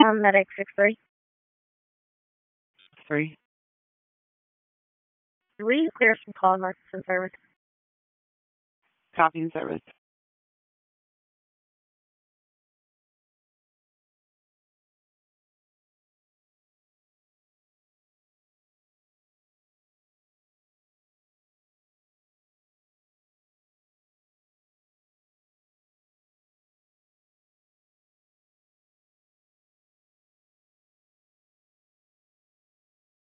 Medic 6-3. 3. 3, clear from call marks and service. Copy and service.